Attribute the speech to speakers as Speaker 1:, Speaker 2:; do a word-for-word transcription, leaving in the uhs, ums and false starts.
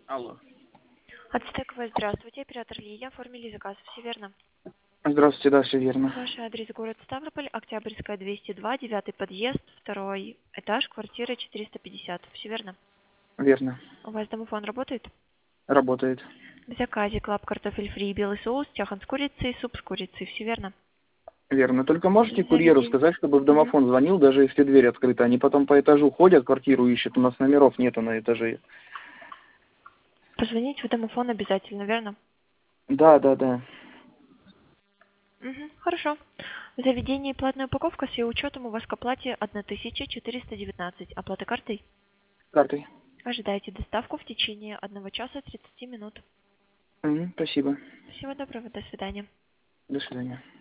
Speaker 1: Алло.
Speaker 2: Ацтековая, здравствуйте. Оператор Лилия. Оформили заказ. Все верно?
Speaker 1: Здравствуйте, да, все верно.
Speaker 2: Ваш адрес город Ставрополь, Октябрьская, двести два, девятый подъезд, второй этаж, квартира четыреста пятьдесят. Все верно?
Speaker 1: Верно.
Speaker 2: У вас домофон работает?
Speaker 1: Работает.
Speaker 2: В заказе клаб картофель фри, белый соус, тяхан с курицей, суп с курицей. Все верно?
Speaker 1: Верно. Только можете курьеру
Speaker 2: Заведение.
Speaker 1: сказать, чтобы в
Speaker 2: Мгм.
Speaker 1: домофон звонил, даже если дверь открыта. Они потом по этажу ходят, квартиру ищут, у нас номеров нету на этаже.
Speaker 2: Позвонить в домофон обязательно, верно?
Speaker 1: Да, да, да.
Speaker 2: Угу, хорошо. В заведении платная упаковка с ее учетом у вас к оплате тысяча четыреста девятнадцать. Оплата картой?
Speaker 1: Картой.
Speaker 2: Ожидайте доставку в течение одного часа тридцати минут.
Speaker 1: Мгм, спасибо.
Speaker 2: Всего доброго, до свидания.
Speaker 1: До свидания.